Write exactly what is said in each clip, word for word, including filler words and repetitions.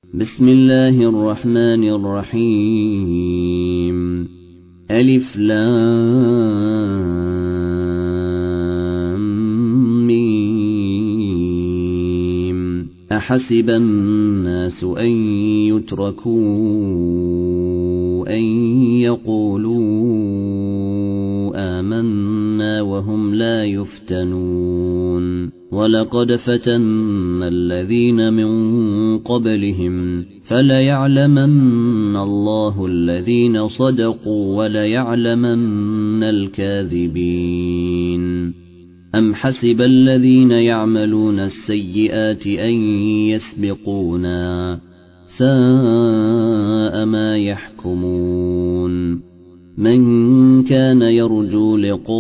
بسم الله الرحمن الرحيم ألف لام ميم أحسب الناس أن يتركوا أن يقولوا آمنا وهم لا يفتنون ولقد فتنا الذين من قبلهم فليعلمن الله الذين صدقوا وليعلمن الكاذبين أم حسب الذين يعملون السيئات أن يسبقونا ساء ما يحكمون من كان يرجو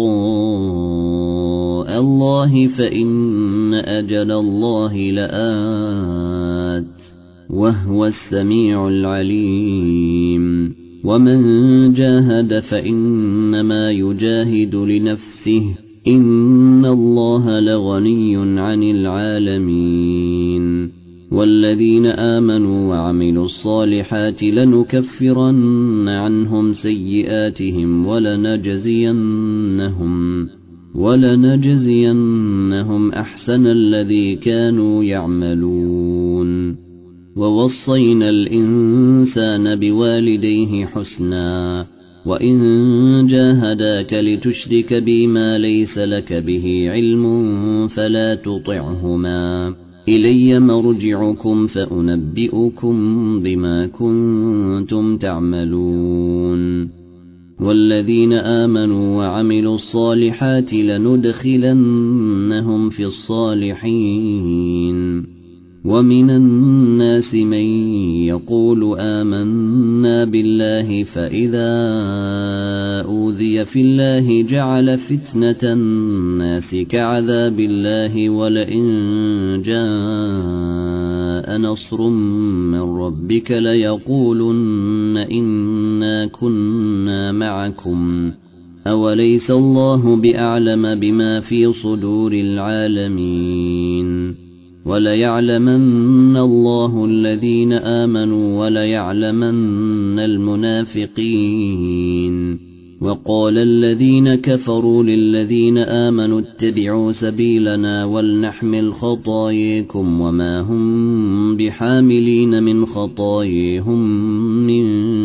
لقاء الله فإن أجل الله لآت وهو السميع العليم ومن جاهد فإنما يجاهد لنفسه إن الله لغني عن العالمين والذين آمنوا وعملوا الصالحات لنكفرن عنهم سيئاتهم ولنجزينهم ولنجزينهم أحسن الذي كانوا يعملون ووصينا الإنسان بوالديه حسنا وإن جاهداك لتشرك بي ما ليس لك به علم فلا تطعهما إلي مرجعكم فأنبئكم بما كنتم تعملون والذين آمنوا وعملوا الصالحات لندخلنهم في الصالحين ومن الناس من يقول آمنا بالله فإذا أوذي في الله جعل فتنة الناس كعذاب الله ولئن جاء نصر من ربك ليقولن إنا كنا معكم أوليس الله بأعلم بما في صدور العالمين وليعلمن الله الذين آمنوا وليعلمن المنافقين وقال الذين كفروا للذين آمنوا اتبعوا سبيلنا ولنحمل خطاياكم وما هم بحاملين من خطاياهم من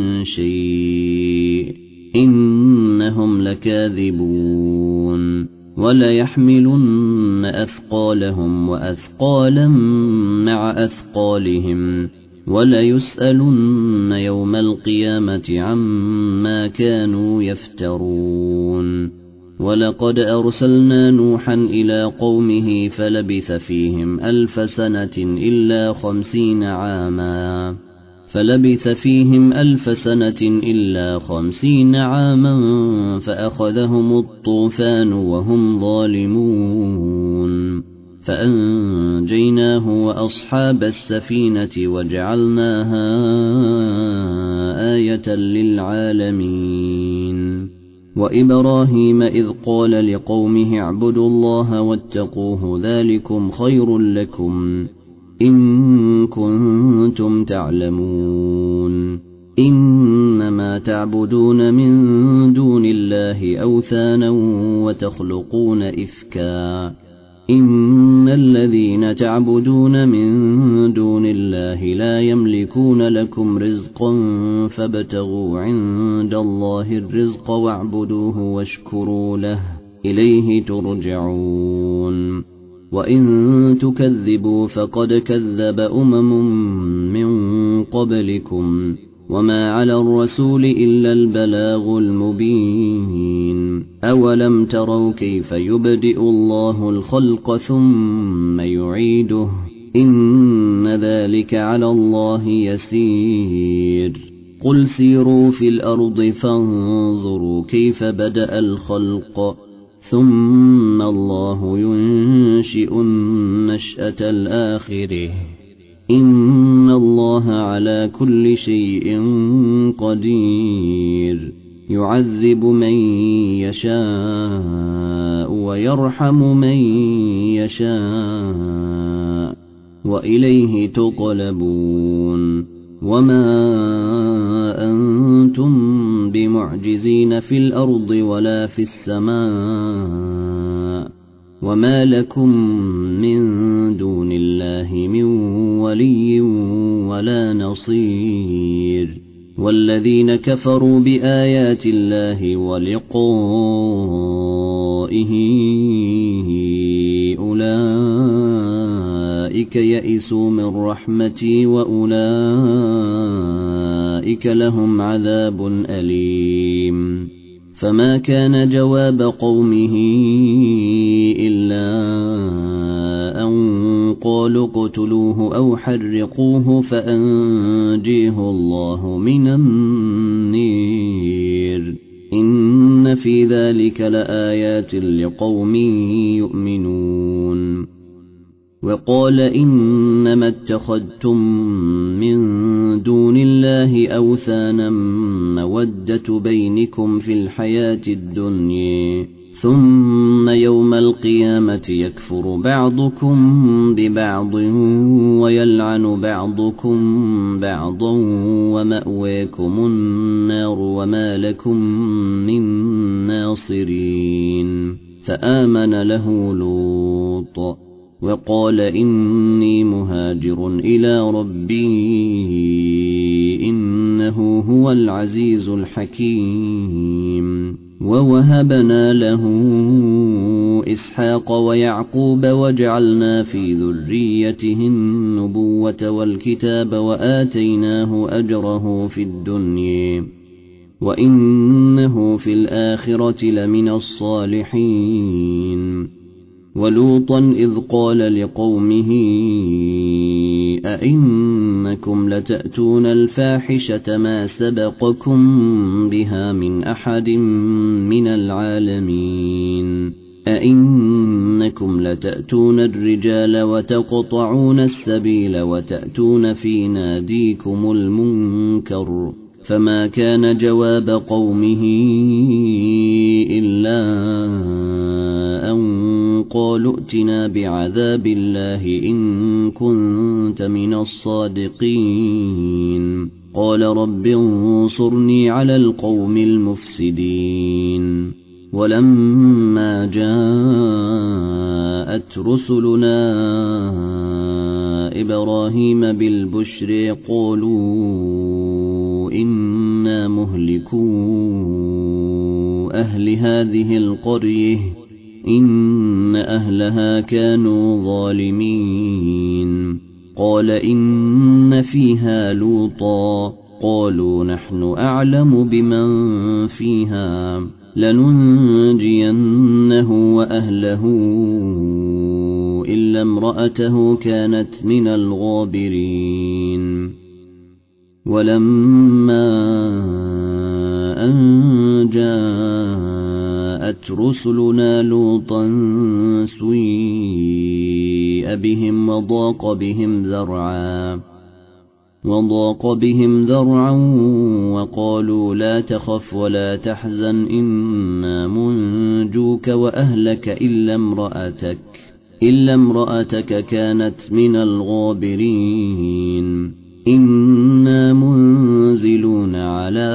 شيء إنهم لكاذبون وليحملن أثقالهم وأثقالا مع أثقالهم وليسألن يوم القيامة عما كانوا يفترون ولقد أرسلنا نوحا إلى قومه فلبث فيهم ألف سنة إلا خمسين عاما فلبث فيهم ألف سنة إلا خمسين عاما فأخذهم الطوفان وهم ظالمون فأنجيناه وأصحاب السفينة وجعلناها آية للعالمين وإبراهيم إذ قال لقومه اعبدوا الله واتقوه ذلكم خير لكم إن كنتم تعلمون إنما تعبدون من دون الله أوثانا وتخلقون إفكا إن الذين تعبدون من دون الله لا يملكون لكم رزقا فابتغوا عند الله الرزق واعبدوه واشكروا له إليه ترجعون وإن تكذبوا فقد كذب أمم من قبلكم وما على الرسول إلا البلاغ المبين أولم تروا كيف يبدئ الله الخلق ثم يعيده إن ذلك على الله يسير قل سيروا في الأرض فانظروا كيف بدأ الخلق ثم الله ينشئ النشأة الآخرة إن الله على كل شيء قدير يعذب من يشاء ويرحم من يشاء وإليه تقلبون وما أنتم بمعجزين في الأرض ولا في السماء وما لكم من دون الله من ولي ولا نصير والذين كفروا بآيات الله ولقائه أولئك يئسوا من رحمتي وأولئك لهم عذاب أليم فما كان جواب قومه إلا أن قالوا اقتلوه أو حرقوه فأنجيه الله من النير إن في ذلك لآيات لقوم يؤمنون وقال إنما اتخذتم من دون الله أوثانا مودة بينكم في الحياة الدنيا ثم يوم القيامة يكفر بعضكم ببعض ويلعن بعضكم بعضا ومأواكم النار وما لكم من ناصرين فآمن له لوط وقال إني مهاجر إلى ربي إنه هو العزيز الحكيم ووهبنا له إسحاق ويعقوب وجعلنا في ذريته النبوة والكتاب وآتيناه أجره في الدنيا وإنه في الآخرة لمن الصالحين ولوطا إذ قال لقومه أئنكم لتأتون الفاحشة ما سبقكم بها من أحد من العالمين أئنكم لتأتون الرجال وتقطعون السبيل وتأتون في ناديكم المنكر فما كان جواب قومه إلا أن قالوا ائتنا بعذاب الله إن كنت من الصادقين قال رب انصرني على القوم المفسدين ولما جاءت رسلنا إبراهيم بالبشر قالوا إنا مهلكو أهل هذه القرية إن أهلها كانوا ظالمين قال إن فيها لوطا قالوا نحن أعلم بمن فيها لننجينه وأهله إلا امرأته كانت من الغابرين ولما أن جاءت رسلنا لوطا سيء بهم وضاق بهم ذرعا وضاق بهم ذرعا وقالوا لا تخف ولا تحزن إنا منجوك وأهلك إلا امرأتك إلا امرأتك كانت من الغابرين إنا منزلون على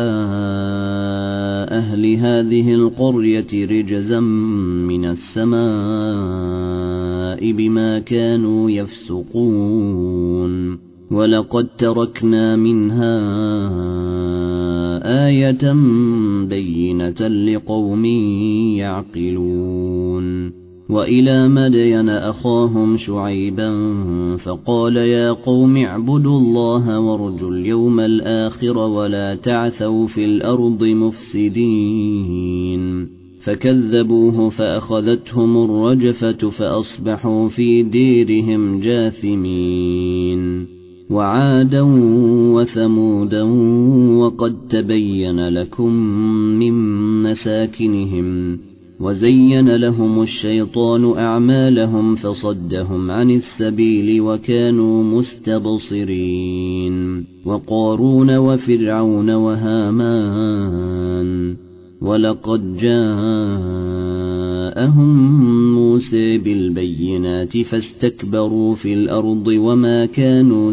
أهل هذه القرية رجزا من السماء بما كانوا يفسقون ولقد تركنا منها آية بينة لقوم يعقلون وإلى مدين أخاهم شعيبا فقال يا قوم اعبدوا الله وارجوا اليوم الآخر ولا تعثوا في الأرض مفسدين فكذبوه فأخذتهم الرجفة فأصبحوا في ديرهم جاثمين وعادا وثمودا وقد تبين لكم من مساكنهم وزين لهم الشيطان أعمالهم فصدهم عن السبيل وكانوا مستبصرين وقارون وفرعون وهامان ولقد جاءهم موسى بالبينات فاستكبروا في الأرض وما كانوا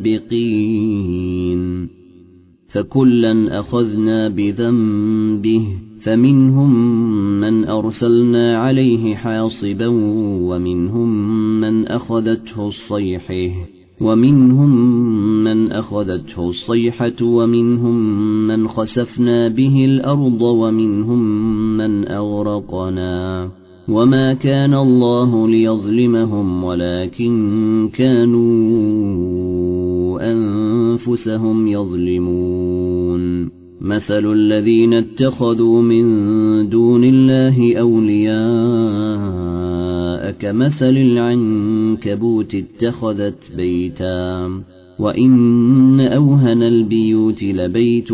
سابقين فكلا أخذنا بذنبه فمنهم من أرسلنا عليه حاصبا ومنهم من أخذته الصيحة ومنهم من أخذته الصيحة ومنهم من خسفنا به الأرض ومنهم من أغرقنا وما كان الله ليظلمهم ولكن كانوا أنفسهم يظلمون مثل الذين اتخذوا من دون الله أولياء كمثل العنكبوت اتخذت بيتا وإن أوهن البيوت لبيت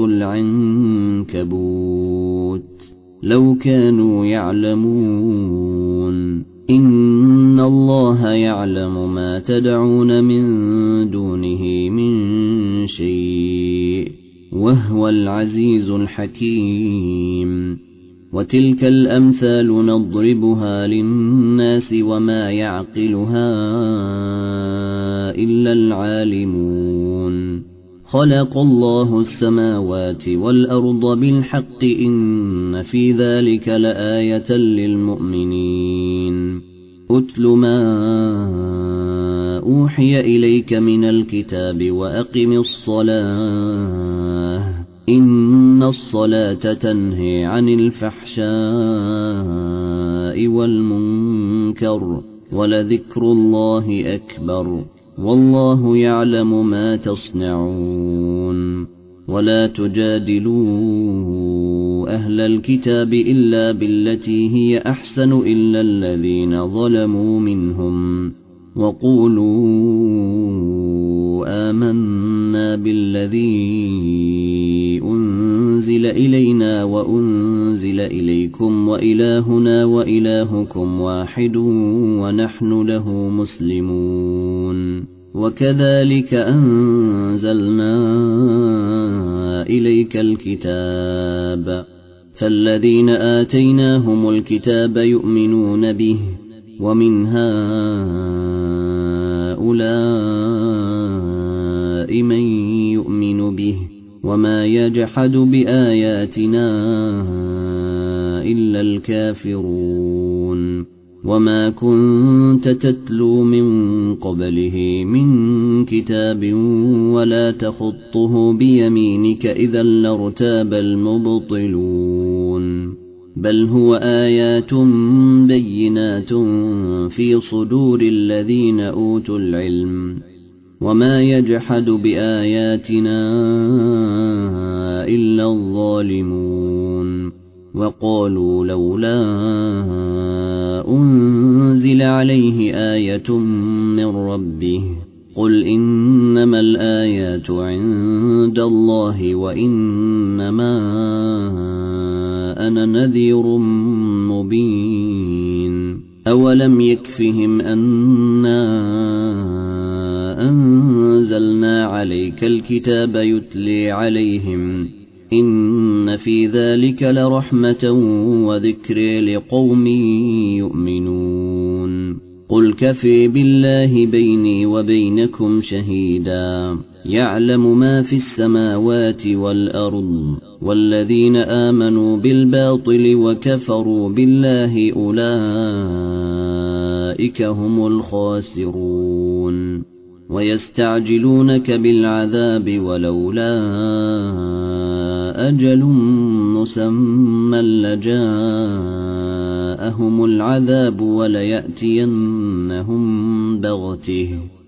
العنكبوت لو كانوا يعلمون إن الله يعلم ما تدعون من دونه من شيء وهو العزيز الحكيم وتلك الأمثال نضربها للناس وما يعقلها إلا العالمون خلق الله السماوات والأرض بالحق إن في ذلك لآية للمؤمنين أتل ما أوحي إليك من الكتاب وأقم الصلاة إن الصلاة تنهي عن الفحشاء والمنكر ولذكر الله أكبر والله يعلم ما تصنعون ولا تجادلوا أهل الكتاب إلا بالتي هي أحسن إلا الذين ظلموا منهم وقولوا آمنا بالذي أنزل إلينا وأنزل إليكم وإلهنا وإلهكم واحد ونحن له مسلمون وكذلك أنزلنا إليك الكتاب فالذين آتيناهم الكتاب يؤمنون به ومن هؤلاء من يؤمن به وما يجحد بآياتنا إلا الكافرون وما كنت تتلو من قبله من كتاب ولا تخطه بيمينك إذا لارتاب المبطلون بل هو آيات بينات في صدور الذين أوتوا العلم وما يجحد بآياتنا إلا الظالمون وقالوا لولا أنزل عليه آية من ربه قل إنما الآيات عند الله وإنما أنا نذير مبين أولم يكفهم أنا أنزلنا عليك الكتاب يتلي عليهم إن في ذلك لرحمة وذكر لقوم يؤمنون قل كفي بالله بيني وبينكم شهيدا يعلم ما في السماوات والأرض والذين آمنوا بالباطل وكفروا بالله أولئك هم الخاسرون ويستعجلونك بالعذاب ولولا أجل مسمى لجاءهم العذاب وليأتينهم بغته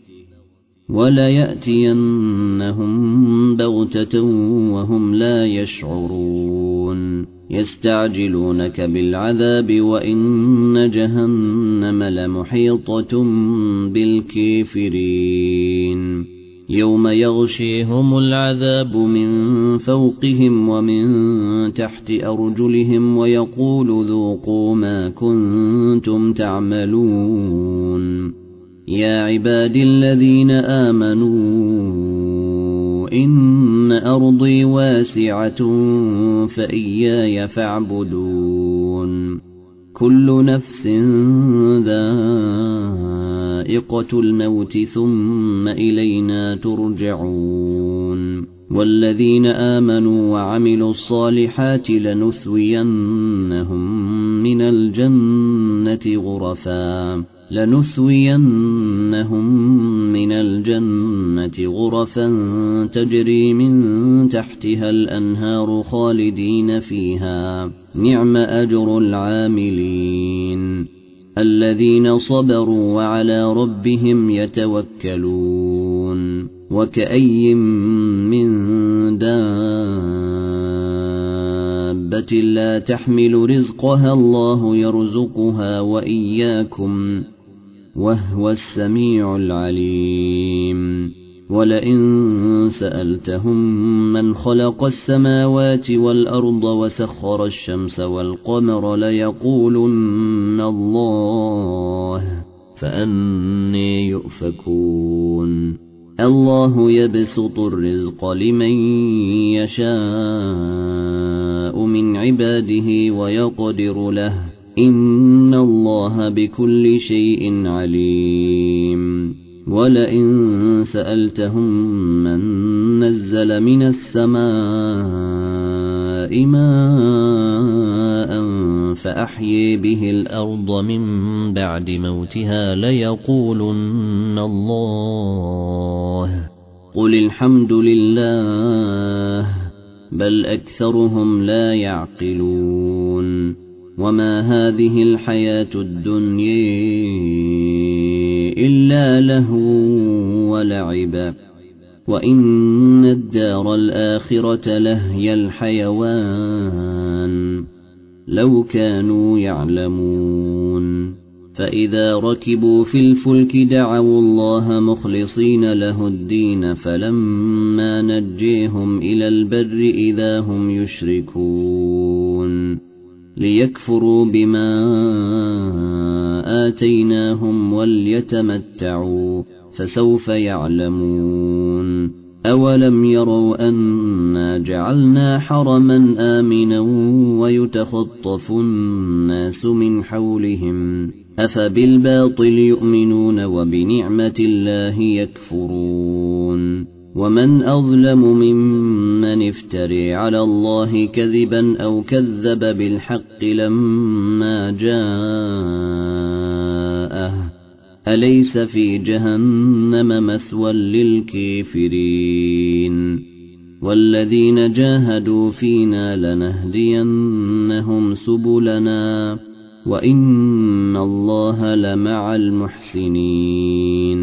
وليأتينهم بغتة وهم لا يشعرون يستعجلونك بالعذاب وإن جهنم لمحيطة بالكافرين يوم يغشيهم العذاب من فوقهم ومن تحت أرجلهم ويقول ذوقوا ما كنتم تعملون يا عبادي الذين آمنوا إن أرضي واسعة فإياي فاعبدون كل نفس ذائقة الموت ثم إلينا ترجعون والذين آمنوا وعملوا الصالحات لنثوينهم من الجنة غرفا لنثوينهم من الجنة غرفا تجري من تحتها الأنهار خالدين فيها نعم أجر العاملين الذين صبروا وعلى ربهم يتوكلون وكأي من دابة لا تحمل رزقها الله يرزقها وإياكم وهو السميع العليم ولئن سألتهم من خلق السماوات والأرض وسخر الشمس والقمر ليقولن الله فأني يؤفكون الله يبسط الرزق لمن يشاء من عباده ويقدر له إن الله بكل شيء عليم ولئن سألتهم من نزل من السماء ماء فأحيي به الأرض من بعد موتها ليقولن الله قل الحمد لله بل أكثرهم لا يعقلون وما هذه الحياة الدنيا إلا لهو ولعب وإن الدار الآخرة لهي الحيوان لو كانوا يعلمون فإذا ركبوا في الفلك دعوا الله مخلصين له الدين فلما نجيهم إلى البر إذا هم يشركون ليكفروا بما آتيناهم وليتمتعوا فسوف يعلمون أولم يروا أنا جعلنا حرما آمنا ويتخطف الناس من حولهم أفبالباطل يؤمنون وبنعمة الله يكفرون ومن أظلم ممن افتري على الله كذبا أو كذب بالحق لما جاءه أليس في جهنم مثوى للكافرين والذين جاهدوا فينا لنهدينهم سبلنا وإن الله لمع المحسنين